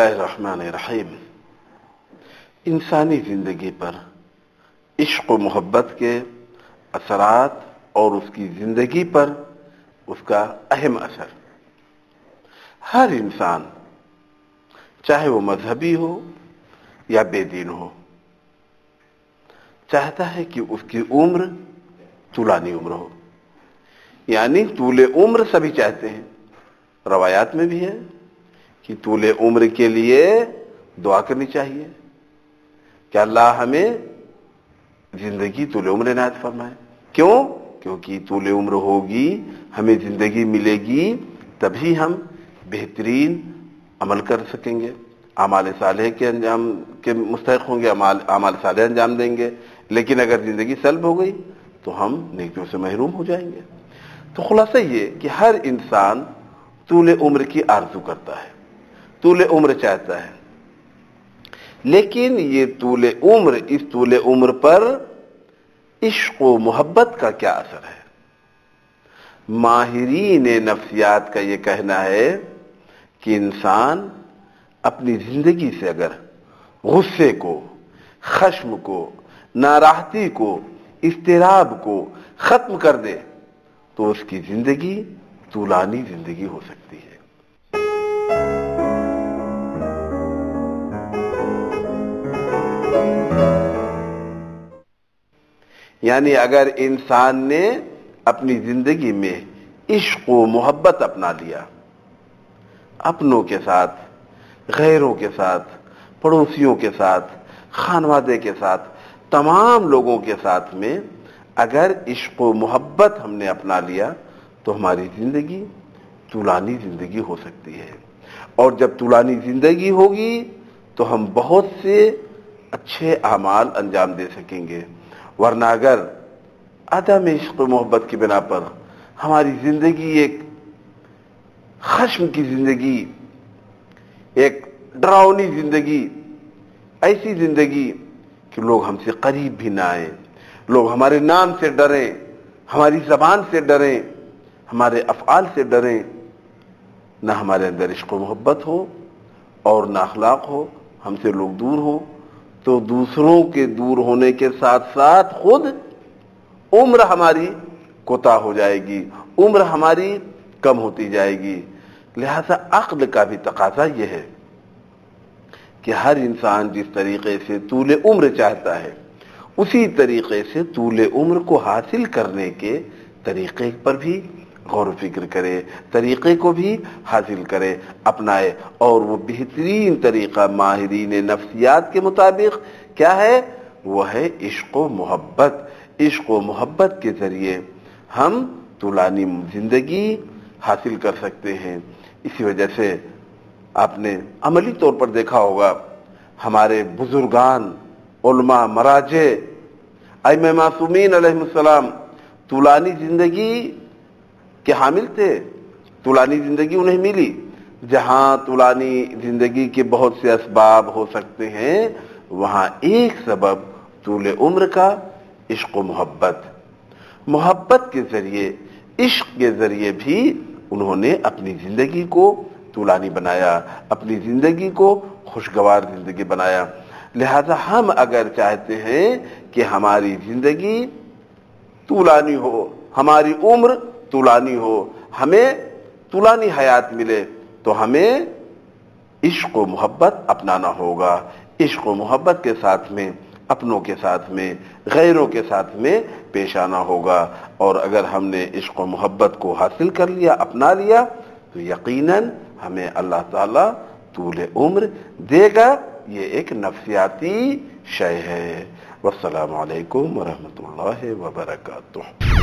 बिस्मिल्लाहिर्रहमानिर्रहीम। इंसानी जिंदगी पर इश्क व मोहब्बत के असरात और उसकी जिंदगी पर उसका अहम असर। हर इंसान चाहे वो मजहबी हो या बेदीन हो, चाहता है कि उसकी उम्र तुलानी उम्र हो, यानी तूले उम्र सभी चाहते हैं। रवायात में भी है कि तूले उम्र के लिए दुआ करनी चाहिए कि अल्लाह हमें जिंदगी तूले उम्र इनायत फरमाए। क्यों? क्योंकि तूले उम्र होगी, हमें जिंदगी मिलेगी, तभी हम बेहतरीन अमल कर सकेंगे, आमाल सालेह के अंजाम के मुस्तहिक होंगे, आमाल सालेह अंजाम देंगे। लेकिन अगर जिंदगी सल्ब हो गई तो हम नेकियों से महरूम हो जाएंगे। तो खुलासा ये कि हर इंसान तूले उम्र की आरजू करता है, तूले उम्र चाहता है, लेकिन ये तूले उम्र, इस तूले उम्र पर इश्क व मोहब्बत का क्या असर है? माहिरीन नफ्सियात का ये कहना है कि इंसान अपनी जिंदगी से अगर गुस्से को, खश्म को, नाराहती को, इस्तिराब को खत्म कर दे तो उसकी जिंदगी तूलानी जिंदगी हो सकती है। यानी अगर इंसान ने अपनी जिंदगी में इश्क व मोहब्बत अपना लिया, अपनों के साथ, गैरों के साथ, पड़ोसियों के साथ, खानवादे के साथ, तमाम लोगों के साथ में अगर इश्क व मोहब्बत हमने अपना लिया तो हमारी जिंदगी तुलानी जिंदगी हो सकती है। और जब तुलानी जिंदगी होगी तो हम बहुत से अच्छे अमाल अंजाम दे सकेंगे। वरना अगर अदम इश्क व मोहब्बत की बिना पर हमारी जिंदगी एक खश्म की जिंदगी, एक डरावनी जिंदगी, ऐसी जिंदगी कि लोग हमसे करीब भी ना आए, लोग हमारे नाम से डरें, हमारी जबान से डरें, हमारे अफआल से डरें, ना हमारे अंदर इश्क व मोहब्बत हो और ना अखलाक हो, हमसे लोग दूर हो, तो दूसरों के दूर होने के साथ साथ खुद उम्र हमारी कोताह हो जाएगी, उम्र हमारी कम होती जाएगी। लिहाजा अक्ल का भी तकाजा यह है कि हर इंसान जिस तरीके से तूले उम्र चाहता है, उसी तरीके से तूले उम्र को हासिल करने के तरीके पर भी गौर फिक्र करे, तरीके को भी हासिल करे, अपनाए। और वो बेहतरीन तरीका माहिरीन नफ्सियात के मुताबिक क्या है? वो है इश्क व मोहब्बत। इश्क व मोहब्बत के जरिए हम तुलानी जिंदगी हासिल कर सकते हैं। इसी वजह से आपने अमली तौर पर देखा होगा, हमारे बुजुर्गान, उलमा, मराजे, अइम्मा मासूमीन अलैहिस्सलाम तुलानी जिंदगी के हामिल थे। तुलानी जिंदगी उन्हें मिली। जहां तुलानी जिंदगी के बहुत से असबाब हो सकते हैं, वहां एक सबब तूले उम्र का इश्क व मोहब्बत। मोहब्बत के जरिए, इश्क के जरिए भी उन्होंने अपनी जिंदगी को तुलानी बनाया, अपनी जिंदगी को खुशगवार जिंदगी बनाया। लिहाजा हम अगर चाहते हैं कि हमारी जिंदगी तुलानी हो, हमारी उम्र तुलानी हो, हमें तुलानी हयात मिले, तो हमें इश्क व मोहब्बत अपनाना होगा। इश्क व मोहब्बत के साथ में, अपनों के साथ में, गैरों के साथ में पेश आना होगा। और अगर हमने इश्क व मोहब्बत को हासिल कर लिया, अपना लिया, तो यकीनन हमें अल्लाह ताला तूले उम्र देगा। ये एक नफ्सियाती शय है। वस्सलामु अलैकुम वरहमतुल्लाहि वबरकातुहू।